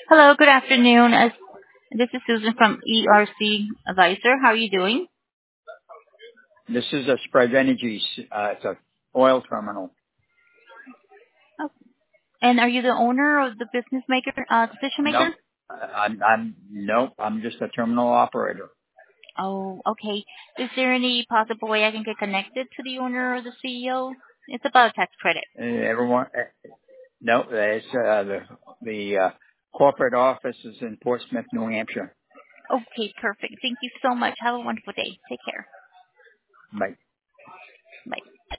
Hello, good afternoon. This is Susan from ERC Advisor. How are you doing? This is a Spread Energy. It's a oil terminal. Oh, and are you the owner or the decision maker? Nope. Nope. I'm just a terminal operator. Oh, okay. Is there any possible way I can get connected to the owner or the CEO? It's about a tax credit. Everyone. No, it's the corporate office is in Portsmouth, New Hampshire. Okay, perfect. Thank you so much. Have a wonderful day. Take care. Bye. Bye.